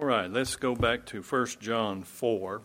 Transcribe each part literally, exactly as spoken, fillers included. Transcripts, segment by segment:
All right, let's go back to First John four.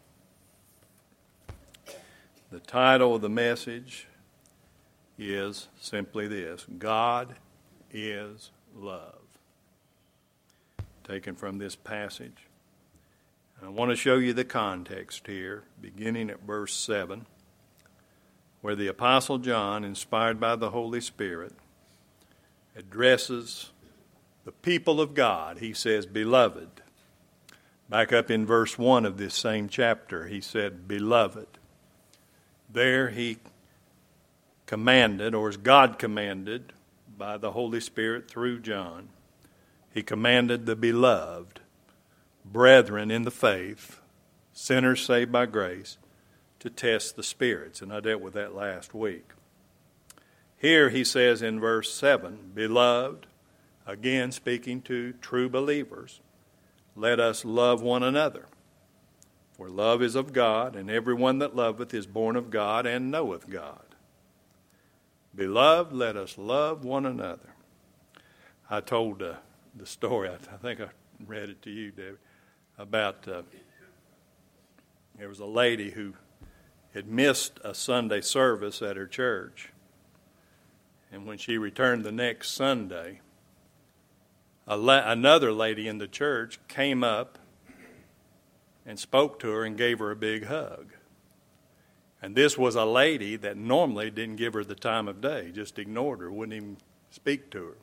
The title of the message is simply this: God is love. Taken from this passage. And I want to show you the context here, beginning at verse seven, where the Apostle John, inspired by the Holy Spirit, addresses the people of God. He says, "Beloved." Back up in verse one of this same chapter, he said, "Beloved." There he commanded, or as God commanded by the Holy Spirit through John, he commanded the beloved, brethren in the faith, sinners saved by grace, to test the spirits. And I dealt with that last week. Here he says in verse seven, "Beloved," again speaking to true believers, "let us love one another. For love is of God, and everyone that loveth is born of God and knoweth God. Beloved, let us love one another." I told uh, the story, I, I think I read it to you, David, about uh, there was a lady who had missed a Sunday service at her church. And when she returned the next Sunday, a la- another lady in the church came up and spoke to her and gave her a big hug. And this was a lady that normally didn't give her the time of day, just ignored her, wouldn't even speak to her.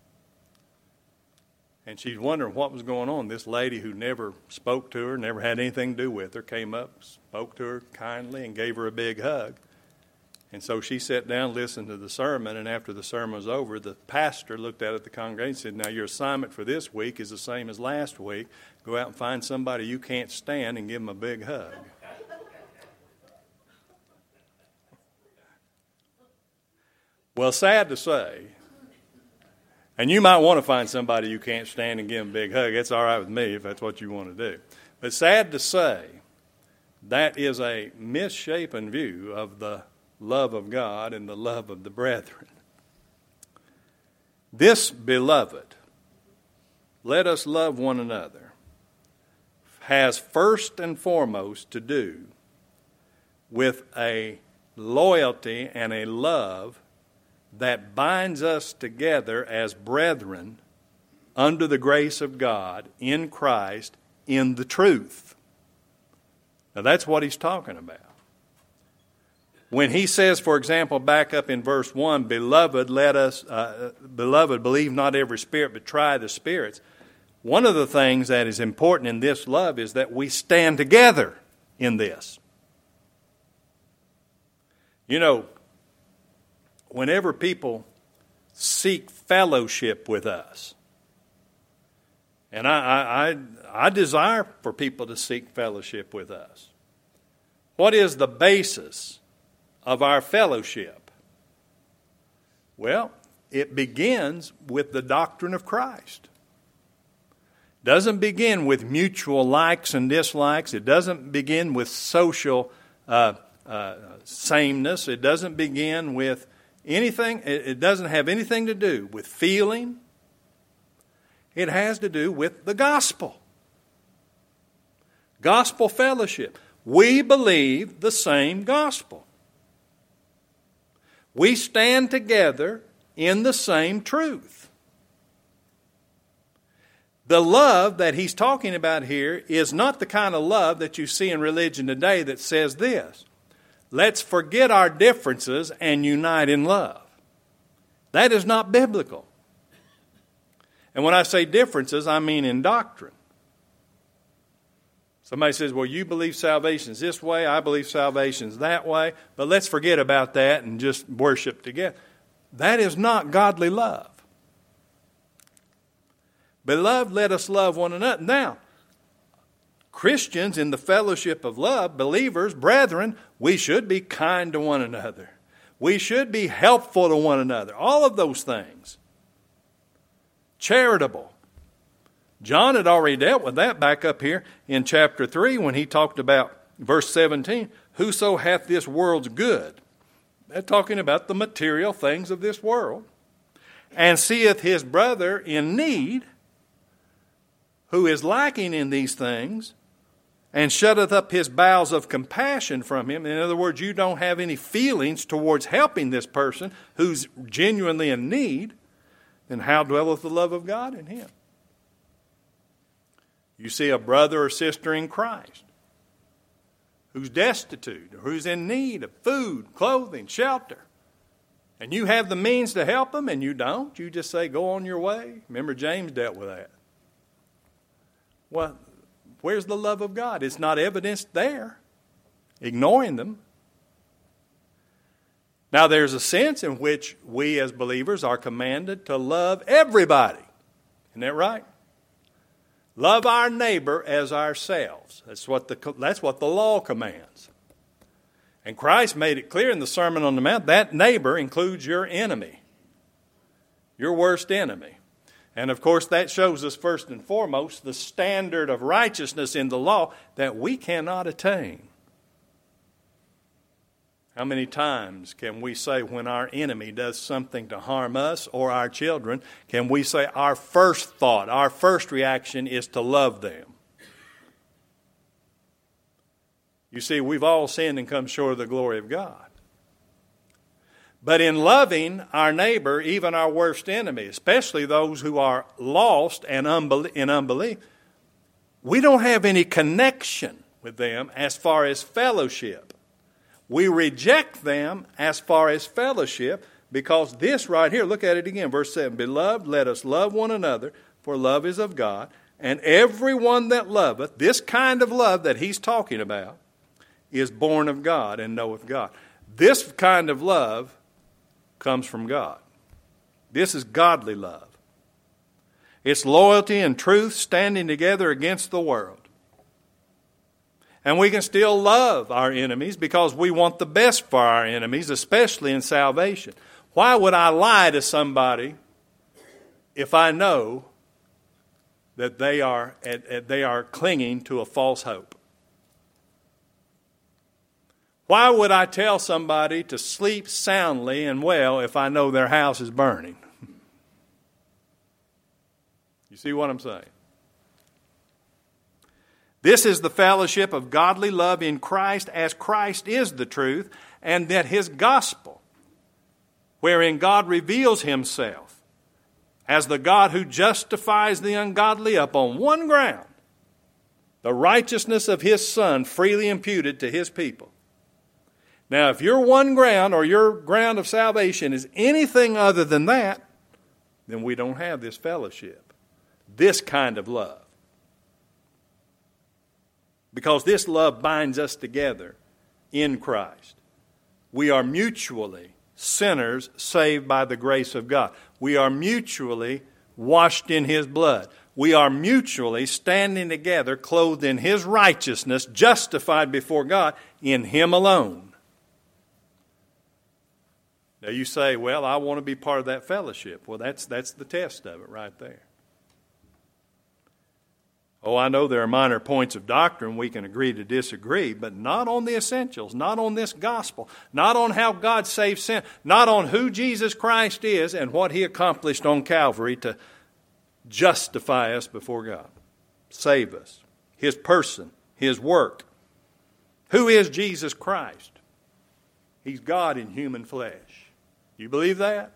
And she's wondering what was going on. This lady who never spoke to her, never had anything to do with her, came up, spoke to her kindly, and gave her a big hug. And so she sat down, listened to the sermon, and after the sermon was over, the pastor looked out at the congregation and said, "Now your assignment for this week is the same as last week. Go out and find somebody you can't stand and give them a big hug." Well, sad to say, and you might want to find somebody you can't stand and give them a big hug. It's all right with me if that's what you want to do. But sad to say, that is a misshapen view of the love of God and the love of the brethren. This, beloved, let us love one another, has first and foremost to do with a loyalty and a love that binds us together as brethren under the grace of God in Christ in the truth. Now that's what he's talking about. When he says, for example, back up in verse one, "Beloved, let us, uh, beloved, believe not every spirit, but try the spirits." One of the things that is important in this love is that we stand together in this. You know, whenever people seek fellowship with us, and I, I, I desire for people to seek fellowship with us, what is the basis of our fellowship? Well, it begins with the doctrine of Christ. It doesn't begin with mutual likes and dislikes. It doesn't begin with social uh, uh, sameness. It doesn't begin with anything. It doesn't have anything to do with feeling. It has to do with the gospel. Gospel fellowship. We believe the same gospel. We stand together in the same truth. The love that he's talking about here is not the kind of love that you see in religion today that says this: let's forget our differences and unite in love. That is not biblical. And when I say differences, I mean in doctrine. Somebody says, "Well, you believe salvation's this way, I believe salvation's that way, but let's forget about that and just worship together." That is not godly love. Beloved, let us love one another. Now, Christians in the fellowship of love, believers, brethren, we should be kind to one another. We should be helpful to one another. All of those things. Charitable. John had already dealt with that back up here in chapter three when he talked about verse seventeen, "Whoso hath this world's good." They're talking about the material things of this world. "And seeth his brother in need, who is lacking in these things, and shutteth up his bowels of compassion from him. In other words, you don't have any feelings towards helping this person who's genuinely in need, then how dwelleth the love of God in him? You see a brother or sister in Christ who's destitute, or who's in need of food, clothing, shelter, and you have the means to help them and you don't, you just say, go on your way. Remember, James dealt with that. Well, where's the love of God? It's not evidenced there. Ignoring them. Now, there's a sense in which we as believers are commanded to love everybody. Isn't that right? Love our neighbor as ourselves. That's what the, that's what the law commands. And Christ made it clear in the Sermon on the Mount, that neighbor includes your enemy, your worst enemy. And of course, that shows us first and foremost the standard of righteousness in the law that we cannot attain. How many times can we say when our enemy does something to harm us or our children, can we say our first thought, our first reaction is to love them? You see, we've all sinned and come short of the glory of God. But in loving our neighbor, even our worst enemy, especially those who are lost and in unbelief, we don't have any connection with them as far as fellowship. We reject them as far as fellowship because this right here, look at it again, verse seven. Beloved, let us love one another, for love is of God. And everyone that loveth, this kind of love that he's talking about, is born of God and knoweth God. This kind of love comes from God. This is godly love. It's loyalty and truth standing together against the world. And we can still love our enemies because we want the best for our enemies, especially in salvation. Why would I lie to somebody if I know that they are, they are clinging to a false hope? Why would I tell somebody to sleep soundly and well if I know their house is burning? You see what I'm saying? This is the fellowship of godly love in Christ, as Christ is the truth, and that his gospel, wherein God reveals himself as the God who justifies the ungodly upon one ground, the righteousness of his Son freely imputed to his people. Now, if your one ground or your ground of salvation is anything other than that, then we don't have this fellowship, this kind of love. Because this love binds us together in Christ. We are mutually sinners saved by the grace of God. We are mutually washed in his blood. We are mutually standing together, clothed in his righteousness, justified before God in him alone. Now you say, well, I want to be part of that fellowship. Well, that's that's the test of it right there. Oh, I know there are minor points of doctrine we can agree to disagree, but not on the essentials, not on this gospel, not on how God saves sin, not on who Jesus Christ is and what he accomplished on Calvary to justify us before God, save us, his person, his work. Who is Jesus Christ? He's God in human flesh. You believe that?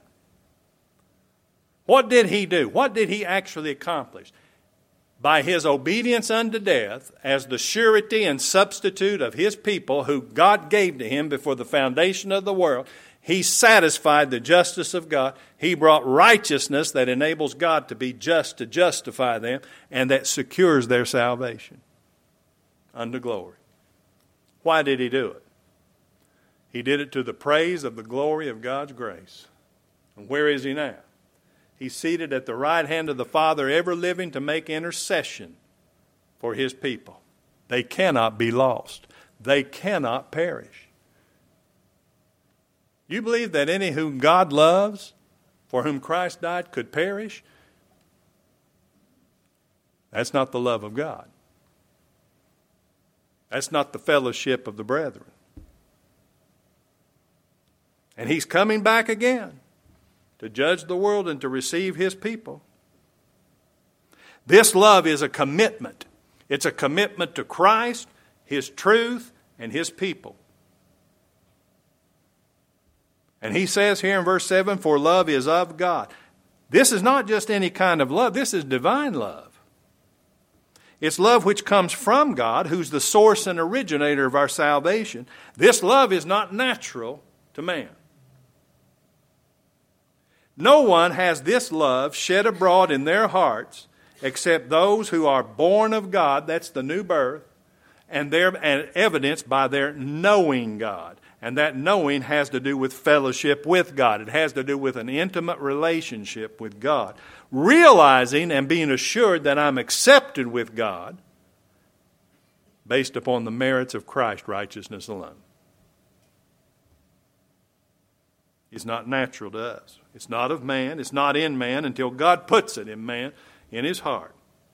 What did he do? What did he actually accomplish? By his obedience unto death, as the surety and substitute of his people who God gave to him before the foundation of the world, he satisfied the justice of God. He brought righteousness that enables God to be just to justify them, and that secures their salvation unto glory. Why did he do it? He did it to the praise of the glory of God's grace. And where is he now? He's seated at the right hand of the Father, ever living to make intercession for his people. They cannot be lost. They cannot perish. You believe that any whom God loves, for whom Christ died, could perish? That's not the love of God. That's not the fellowship of the brethren. And he's coming back again to judge the world and to receive his people. This love is a commitment. It's a commitment to Christ, His truth, and His people. And he says here in verse seven, for love is of God. This is not just any kind of love. This is divine love. It's love which comes from God, who's the source and originator of our salvation. This love is not natural to man. No one has this love shed abroad in their hearts except those who are born of God. That's the new birth. And they're evidenced by their knowing God. And that knowing has to do with fellowship with God. It has to do with an intimate relationship with God. Realizing and being assured that I'm accepted with God based upon the merits of Christ's righteousness alone. It's not natural to us. It's not of man. It's not in man until God puts it in man, in his heart.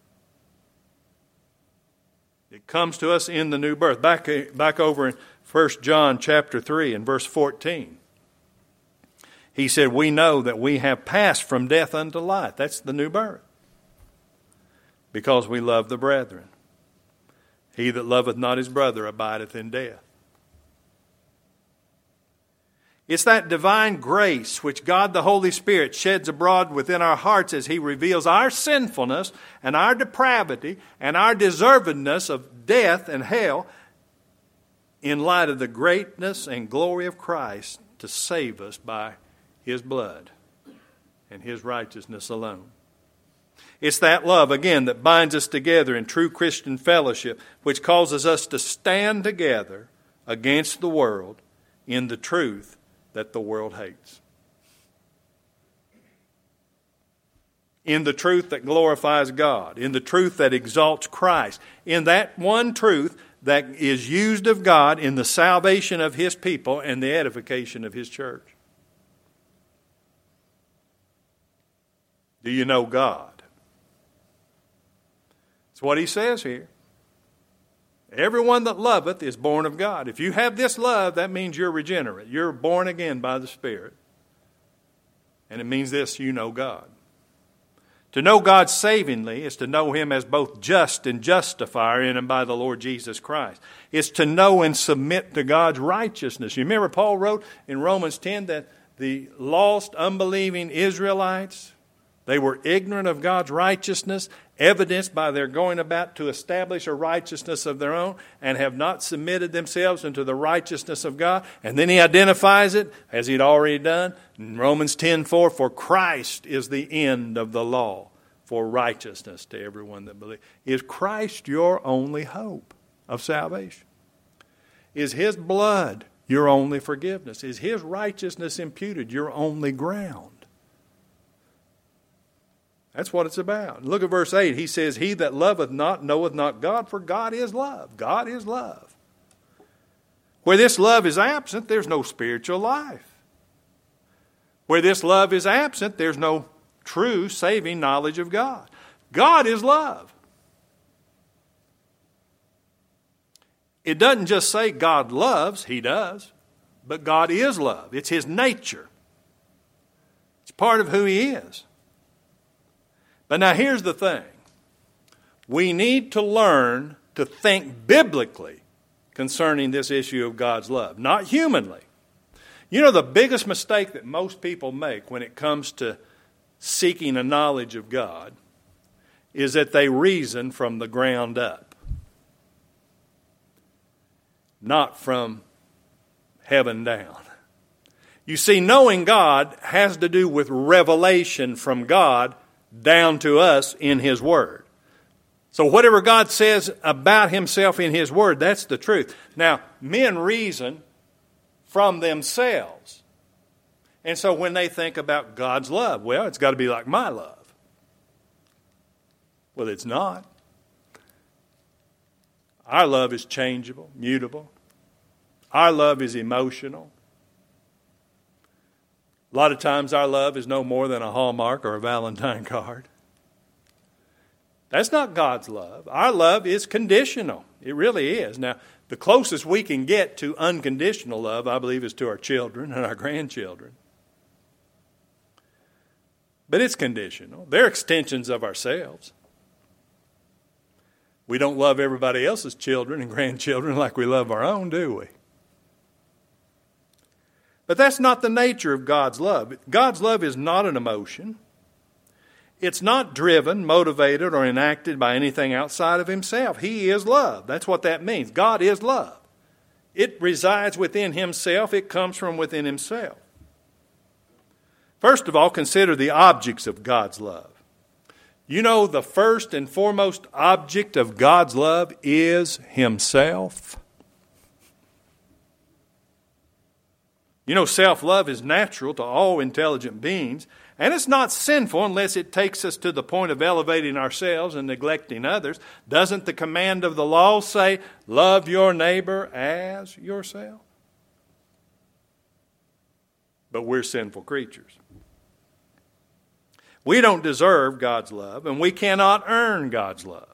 It comes to us in the new birth. Back, back over in First John chapter three and verse fourteen. He said, we know that we have passed from death unto life. That's the new birth. Because we love the brethren. He that loveth not his brother abideth in death. It's that divine grace which God the Holy Spirit sheds abroad within our hearts as He reveals our sinfulness and our depravity and our deservedness of death and hell in light of the greatness and glory of Christ to save us by His blood and His righteousness alone. It's that love, again, that binds us together in true Christian fellowship, which causes us to stand together against the world in the truth that the world hates. In the truth that glorifies God, in the truth that exalts Christ, in that one truth that is used of God in the salvation of His people and the edification of His church. Do you know God? That's what He says here. Everyone that loveth is born of God. If you have this love, that means you're regenerate. You're born again by the Spirit. And it means this, you know God. To know God savingly is to know Him as both just and justifier in and by the Lord Jesus Christ. It's to know and submit to God's righteousness. You remember Paul wrote in Romans ten that the lost, unbelieving Israelites, they were ignorant of God's righteousness, evidenced by their going about to establish a righteousness of their own, and have not submitted themselves into the righteousness of God. And then he identifies it, as he'd already done, in Romans ten four, for Christ is the end of the law for righteousness to everyone that believes. Is Christ your only hope of salvation? Is His blood your only forgiveness? Is His righteousness imputed your only ground? That's what it's about. Look at verse eight. He says, he that loveth not knoweth not God, for God is love. God is love. Where this love is absent, there's no spiritual life. Where this love is absent, there's no true saving knowledge of God. God is love. It doesn't just say God loves, He does, but God is love. It's His nature. It's part of who He is. But now here's the thing. We need to learn to think biblically concerning this issue of God's love, not humanly. You know, the biggest mistake that most people make when it comes to seeking a knowledge of God is that they reason from the ground up, not from heaven down. You see, knowing God has to do with revelation from God down to us in His Word. So whatever God says about Himself in His Word, that's the truth. Now, men reason from themselves. And so when they think about God's love, well, it's got to be like my love. Well, it's not. Our love is changeable, mutable. Our love is emotional. A lot of times our love is no more than a Hallmark or a Valentine card. That's not God's love. Our love is conditional. It really is. Now, the closest we can get to unconditional love, I believe, is to our children and our grandchildren. But it's conditional. They're extensions of ourselves. We don't love everybody else's children and grandchildren like we love our own, do we? But that's not the nature of God's love. God's love is not an emotion. It's not driven, motivated, or enacted by anything outside of himself. He is love. That's what that means. God is love. It resides within himself. It comes from within himself. First of all, consider the objects of God's love. You know, the first and foremost object of God's love is himself. You know, self-love is natural to all intelligent beings, and it's not sinful unless it takes us to the point of elevating ourselves and neglecting others. Doesn't the command of the law say, love your neighbor as yourself? But we're sinful creatures. We don't deserve God's love, and we cannot earn God's love.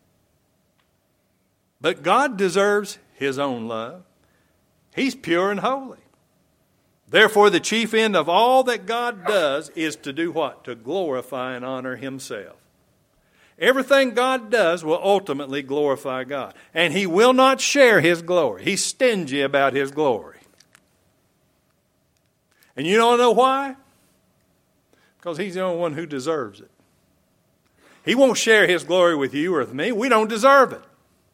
But God deserves his own love. He's pure and holy. Therefore, the chief end of all that God does is to do what? To glorify and honor himself. Everything God does will ultimately glorify God. And he will not share his glory. He's stingy about his glory. And you don't know why? Because he's the only one who deserves it. He won't share his glory with you or with me. We don't deserve it.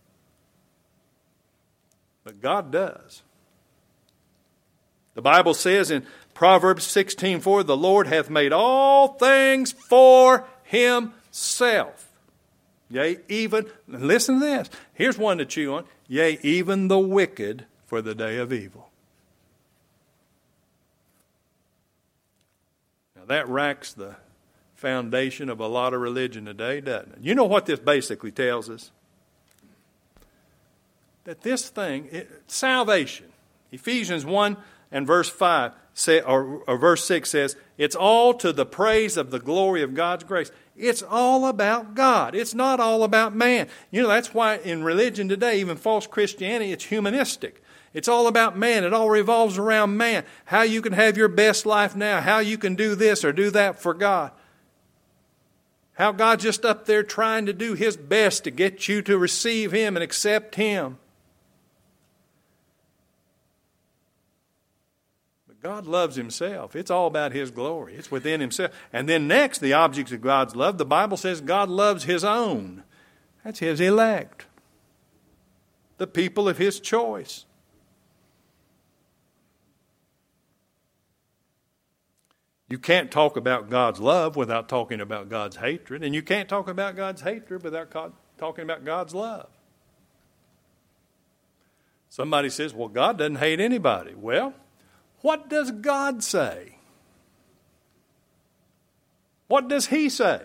But God does. The Bible says in Proverbs sixteen four, the Lord hath made all things for himself. Yea, even, listen to this. Here's one to chew on. Yea, even the wicked for the day of evil. Now that racks the foundation of a lot of religion today, doesn't it? You know what this basically tells us? That this thing, it, salvation, Ephesians one and verse five, say, or, or verse six says, it's all to the praise of the glory of God's grace. It's all about God. It's not all about man. You know, that's why in religion today, even false Christianity, it's humanistic. It's all about man. It all revolves around man. How you can have your best life now. How you can do this or do that for God. How God's just up there trying to do his best to get you to receive him and accept him. God loves himself. It's all about his glory. It's within himself. And then next, the objects of God's love, the Bible says God loves his own. That's his elect. The people of his choice. You can't talk about God's love without talking about God's hatred. And you can't talk about God's hatred without God, talking about God's love. Somebody says, well, God doesn't hate anybody. Well, what does God say? What does he say?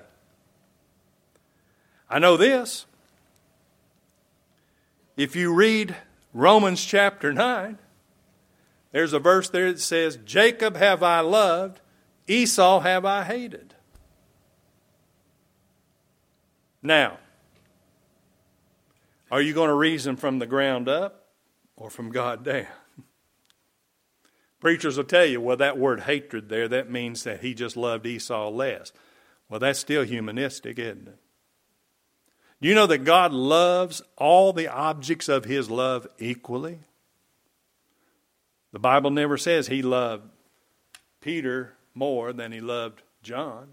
I know this. If you read Romans chapter nine, there's a verse there that says, Jacob have I loved, Esau have I hated. Now, are you going to reason from the ground up or from God down? Preachers will tell you, well, that word hatred there, that means that he just loved Esau less. Well, that's still humanistic, isn't it? Do you know that God loves all the objects of his love equally? The Bible never says he loved Peter more than he loved John.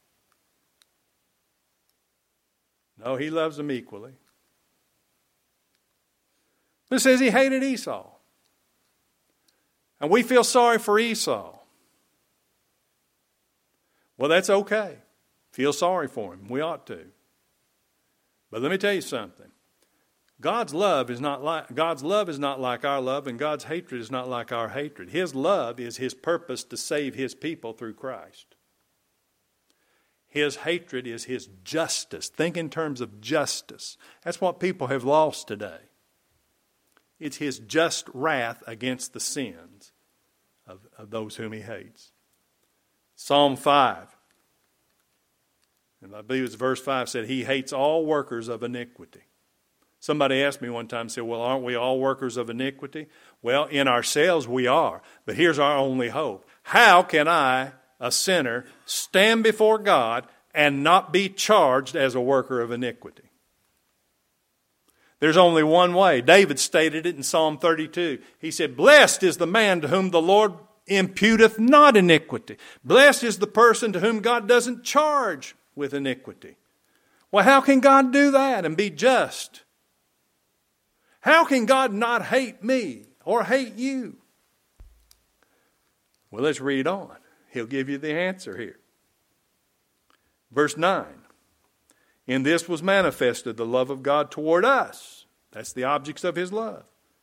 No, he loves them equally. It says he hated Esau. And we feel sorry for Esau. Well, that's okay. Feel sorry for him. We ought to. But let me tell you something. God's love is not like God's love is not like our love, and God's hatred is not like our hatred. His love is his purpose to save his people through Christ. His hatred is his justice. Think in terms of justice. That's what people have lost today. It's his just wrath against the sins of, of those whom he hates. Psalm five, and I believe it's verse five, said, he hates all workers of iniquity. Somebody asked me one time, said, well, aren't we all workers of iniquity? Well, in ourselves we are, but here's our only hope. How can I, a sinner, stand before God and not be charged as a worker of iniquity? There's only one way. David stated it in Psalm thirty-two. He said, blessed is the man to whom the Lord imputeth not iniquity. Blessed is the person to whom God doesn't charge with iniquity. Well, how can God do that and be just? How can God not hate me or hate you? Well, let's read on. He'll give you the answer here. Verse nine. In this was manifested the love of God toward us. That's the objects of His love.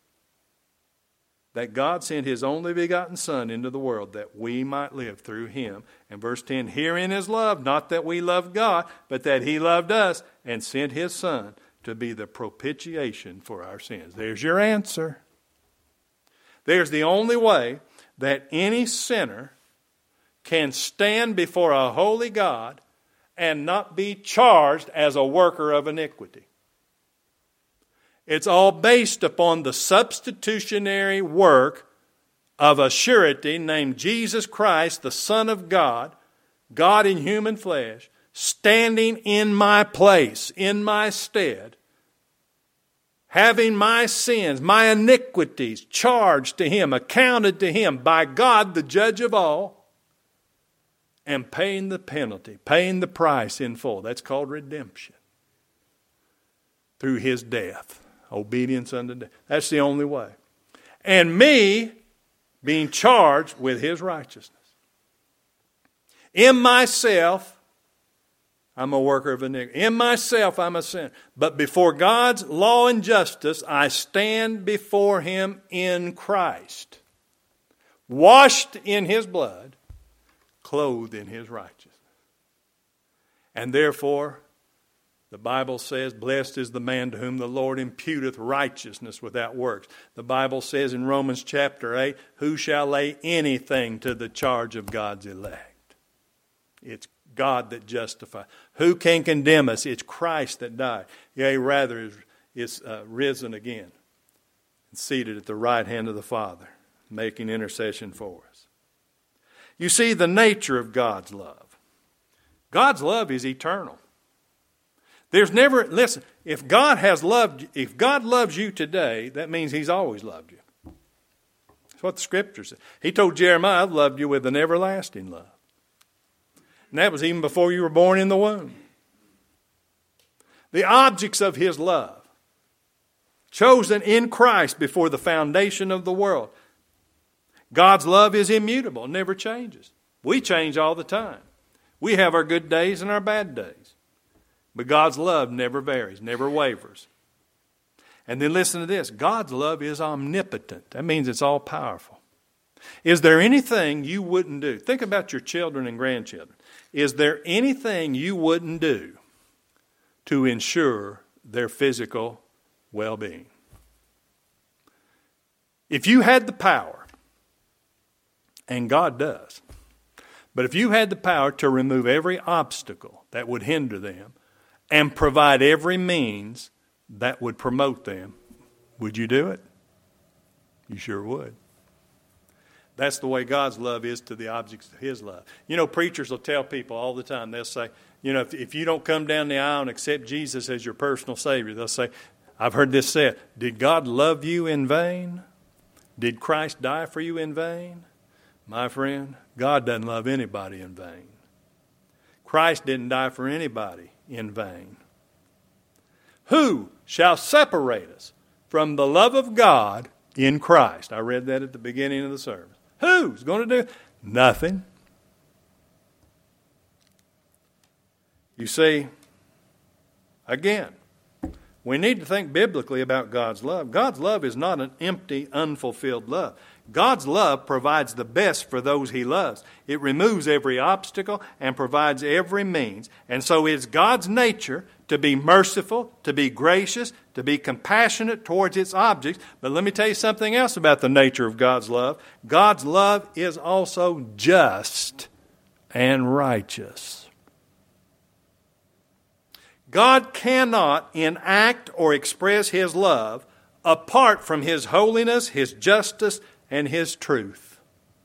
That God sent His only begotten Son into the world that we might live through Him. And verse ten, herein is love, not that we loved God, but that He loved us and sent His Son to be the propitiation for our sins. There's your answer. There's the only way that any sinner can stand before a holy God and not be charged as a worker of iniquity. It's all based upon the substitutionary work of a surety named Jesus Christ, the Son of God, God in human flesh, standing in my place, in my stead, having my sins, my iniquities charged to Him, accounted to Him by God, the judge of all, and paying the penalty, paying the price in full. That's called redemption. Through His death. Obedience unto death. That's the only way. And me being charged with His righteousness. In myself, I'm a worker of iniquity. In myself, I'm a sinner. But before God's law and justice, I stand before Him in Christ. Washed in His blood, clothed in His righteousness. And therefore, the Bible says, blessed is the man to whom the Lord imputeth righteousness without works. The Bible says in Romans chapter eight, who shall lay anything to the charge of God's elect? It's God that justifies. Who can condemn us? It's Christ that died. Yea, rather is, is uh, risen again and seated at the right hand of the Father, making intercession for us. You see the nature of God's love. God's love is eternal. There's never, listen, if God has loved, if God loves you today, that means He's always loved you. That's what the Scripture says. He told Jeremiah, I've loved you with an everlasting love. And that was even before you were born in the womb. The objects of His love, chosen in Christ before the foundation of the world. God's love is immutable, never changes. We change all the time. We have our good days and our bad days. But God's love never varies, never wavers. And then listen to this. God's love is omnipotent. That means it's all powerful. Is there anything you wouldn't do? Think about your children and grandchildren. Is there anything you wouldn't do to ensure their physical well-being? If you had the power, and God does, but if you had the power to remove every obstacle that would hinder them and provide every means that would promote them, would you do it? You sure would. That's the way God's love is to the objects of His love. You know, preachers will tell people all the time, they'll say, you know, if, if you don't come down the aisle and accept Jesus as your personal Savior, they'll say, I've heard this said, did God love you in vain? Did Christ die for you in vain? My friend, God doesn't love anybody in vain. Christ didn't die for anybody in vain. Who shall separate us from the love of God in Christ? I read that at the beginning of the service. Who's going to do? Nothing. You see, again, we need to think biblically about God's love. God's love is not an empty, unfulfilled love. God's love provides the best for those He loves. It removes every obstacle and provides every means. And so it's God's nature to be merciful, to be gracious, to be compassionate towards its objects. But let me tell you something else about the nature of God's love. God's love is also just and righteous. God cannot enact or express His love apart from His holiness, His justice, and His truth.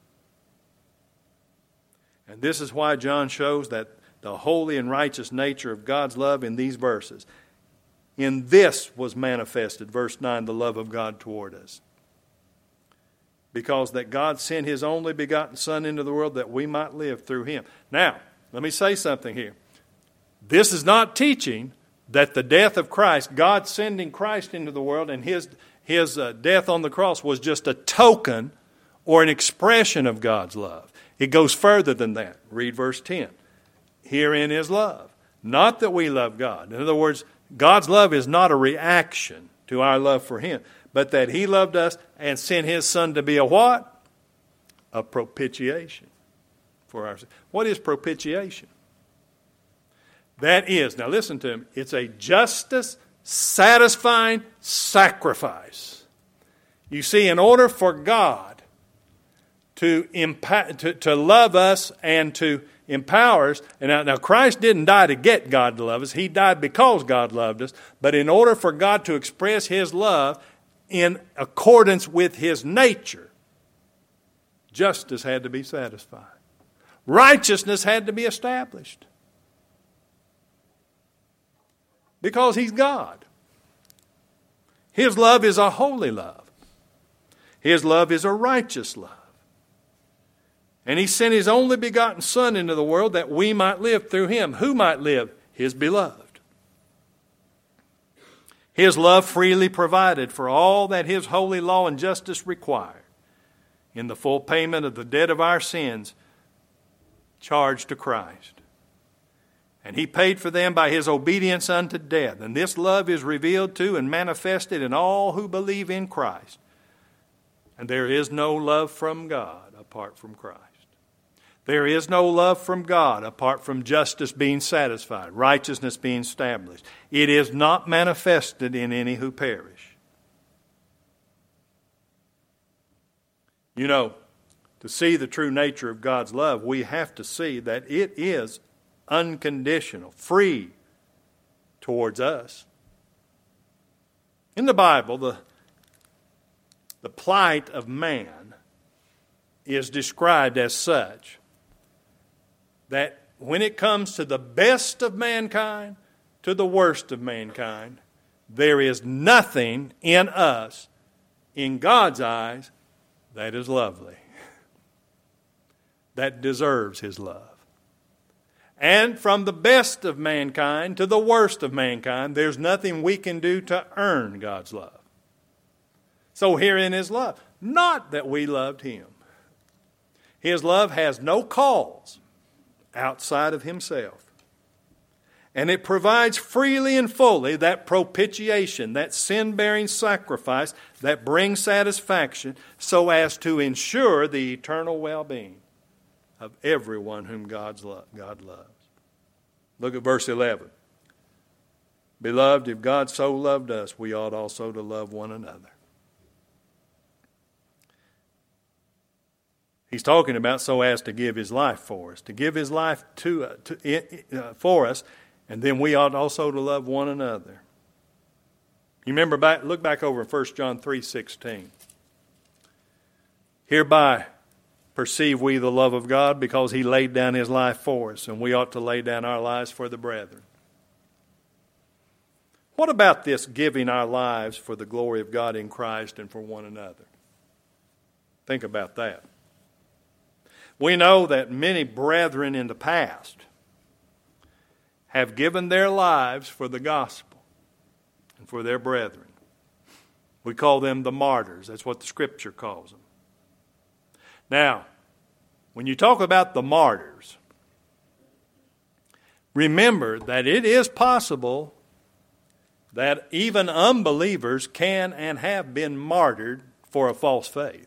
And this is why John shows that the holy and righteous nature of God's love in these verses. In this was manifested, verse nine, the love of God toward us. Because that God sent His only begotten Son into the world that we might live through Him. Now, let me say something here. This is not teaching that the death of Christ, God sending Christ into the world and His, his uh, death on the cross was just a token or an expression of God's love. It goes further than that. Read verse ten. Herein is love. Not that we love God. In other words, God's love is not a reaction to our love for Him, but that He loved us and sent His Son to be a what? A propitiation for our sins. What is propitiation? That is, now listen to me, it's a justice satisfying sacrifice. You see, in order for God to, impa- to, to love us and to empower us, and now, now Christ didn't die to get God to love us, He died because God loved us, but in order for God to express His love in accordance with His nature, justice had to be satisfied. Righteousness had to be established. Because He's God. His love is a holy love. His love is a righteous love. And He sent His only begotten Son into the world that we might live through Him. Who might live? His beloved. His love freely provided for all that His holy law and justice required in the full payment of the debt of our sins charged to Christ. And He paid for them by His obedience unto death. And this love is revealed to and manifested in all who believe in Christ. And there is no love from God apart from Christ. There is no love from God apart from justice being satisfied, righteousness being established. It is not manifested in any who perish. You know, to see the true nature of God's love, we have to see that it is unconditional, free towards us. In the Bible, the, the plight of man is described as such that when it comes to the best of mankind to the worst of mankind, there is nothing in us, in God's eyes, that is lovely, that deserves His love. And from the best of mankind to the worst of mankind, there's nothing we can do to earn God's love. So herein is love. Not that we loved Him. His love has no cause outside of Himself. And it provides freely and fully that propitiation, that sin-bearing sacrifice that brings satisfaction so as to ensure the eternal well-being of everyone whom God's lo- God loves. Look at verse eleven. Beloved, if God so loved us, we ought also to love one another. He's talking about so as to give His life for us, to give His life to, uh, to uh, for us, and then we ought also to love one another. You remember back? Look back over in First John three sixteen. Hereby perceive we the love of God, because He laid down His life for us, and we ought to lay down our lives for the brethren. What about this giving our lives for the glory of God in Christ and for one another? Think about that. We know that many brethren in the past have given their lives for the gospel and for their brethren. We call them the martyrs. That's what the Scripture calls them. Now, when you talk about the martyrs, remember that it is possible that even unbelievers can and have been martyred for a false faith.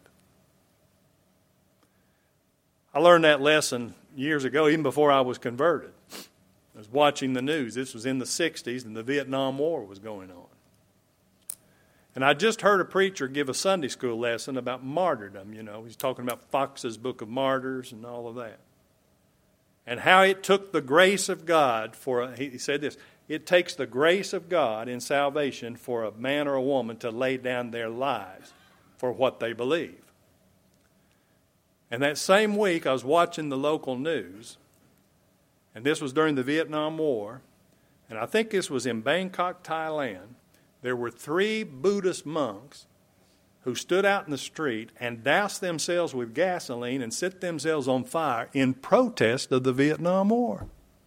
I learned that lesson years ago, even before I was converted. I was watching the news. This was in the sixties, and the Vietnam War was going on. And I just heard a preacher give a Sunday school lesson about martyrdom, you know. He's talking about Fox's Book of Martyrs and all of that. And how it took the grace of God for, a, he said this, it takes the grace of God in salvation for a man or a woman to lay down their lives for what they believe. And that same week, I was watching the local news, and this was during the Vietnam War, and I think this was in Bangkok, Thailand, there were three Buddhist monks who stood out in the street and doused themselves with gasoline and set themselves on fire in protest of the Vietnam War.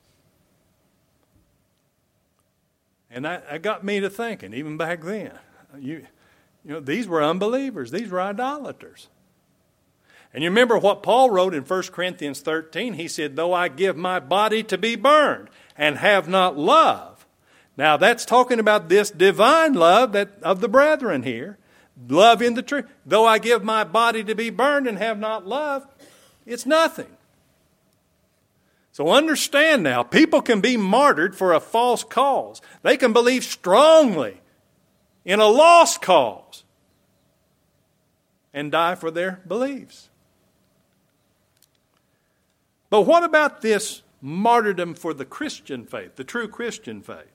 And that, that got me to thinking, even back then, you, you know, these were unbelievers. These were idolaters. And you remember what Paul wrote in First Corinthians thirteen. He said, though I give my body to be burned and have not love. Now that's talking about this divine love that of the brethren here. Love in the truth. Though I give my body to be burned and have not love, it's nothing. So understand now, people can be martyred for a false cause. They can believe strongly in a lost cause and die for their beliefs. But what about this martyrdom for the Christian faith, the true Christian faith?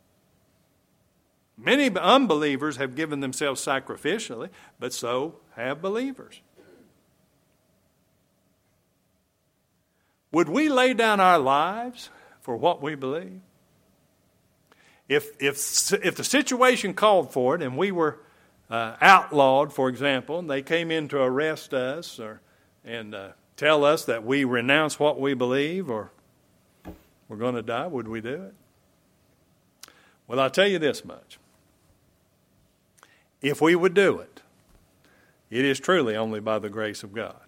Many unbelievers have given themselves sacrificially, but so have believers. Would we lay down our lives for what we believe? If, if, if the situation called for it and we were uh, outlawed, for example, and they came in to arrest us or and uh, tell us that we renounce what we believe or we're going to die, would we do it? Well, I'll tell you this much. If we would do it, it is truly only by the grace of God.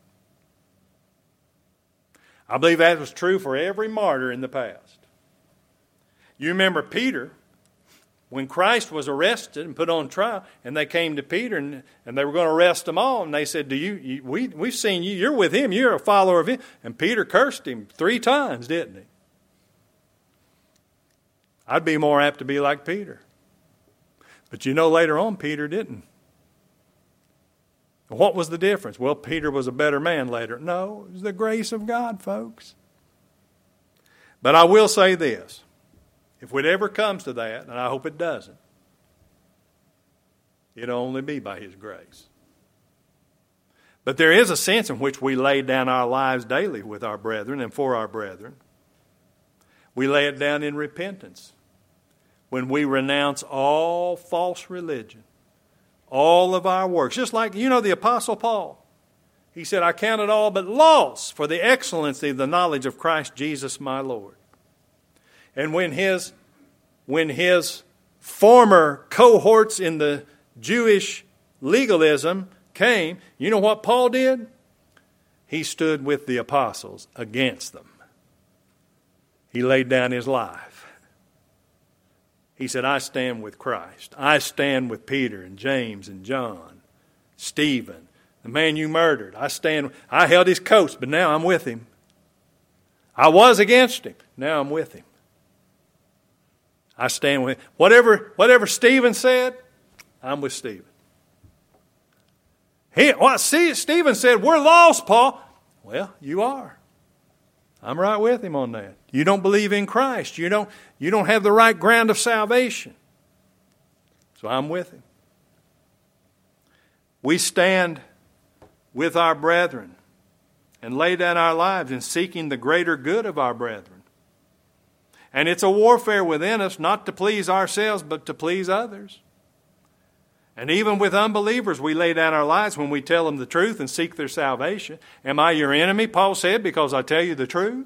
I believe that was true for every martyr in the past. You remember Peter, when Christ was arrested and put on trial, and they came to Peter and, and they were going to arrest them all, and they said, "Do you? you we we've seen you. You're with him. You're a follower of him." And Peter cursed him three times, didn't he? I'd be more apt to be like Peter. But you know, later on, Peter didn't. What was the difference? Well, Peter was a better man later. No, it was the grace of God, folks. But I will say this. If it ever comes to that, and I hope it doesn't, it'll only be by His grace. But there is a sense in which we lay down our lives daily with our brethren and for our brethren. We lay it down in repentance. When we renounce all false religion, all of our works. Just like, you know, the Apostle Paul. He said, I count it all but loss for the excellency of the knowledge of Christ Jesus my Lord. And when his, when his former cohorts in the Jewish legalism came, you know what Paul did? He stood with the apostles against them. He laid down his life. He said, I stand with Christ. I stand with Peter and James and John, Stephen, the man you murdered. I stand. I held his coats, but now I'm with him. I was against him. Now I'm with him. I stand with him. Whatever, whatever Stephen said, I'm with Stephen. He, what, see, Stephen said, we're lost, Paul. Well, you are. I'm right with him on that. You don't believe in Christ. You don't, you don't have the right ground of salvation. So I'm with him. We stand with our brethren and lay down our lives in seeking the greater good of our brethren. And it's a warfare within us, not to please ourselves, but to please others. And even with unbelievers, we lay down our lives when we tell them the truth and seek their salvation. Am I your enemy, Paul said, because I tell you the truth?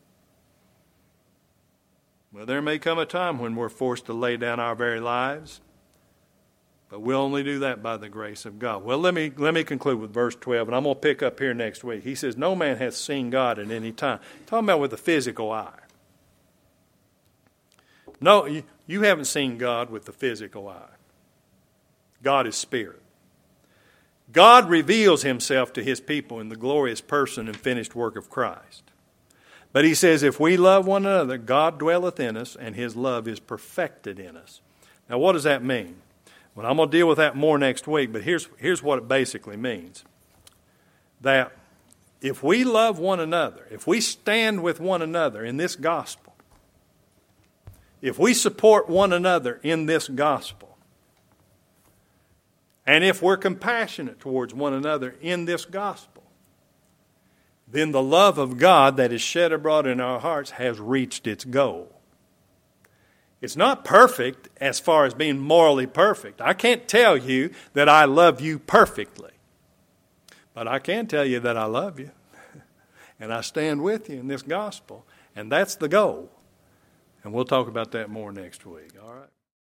Well, there may come a time when we're forced to lay down our very lives. But we'll only do that by the grace of God. Well, let me let me conclude with verse twelve, and I'm going to pick up here next week. He says, no man hath seen God at any time. Talking about with the physical eye. No, you, you haven't seen God with the physical eye. God is spirit. God reveals himself to his people in the glorious person and finished work of Christ. But he says, if we love one another, God dwelleth in us, and his love is perfected in us. Now, what does that mean? Well, I'm going to deal with that more next week, but here's, here's what it basically means. That if we love one another, if we stand with one another in this gospel, if we support one another in this gospel, and if we're compassionate towards one another in this gospel, then the love of God that is shed abroad in our hearts has reached its goal. It's not perfect as far as being morally perfect. I can't tell you that I love you perfectly. But I can tell you that I love you. And I stand with you in this gospel. And that's the goal. And we'll talk about that more next week. All right?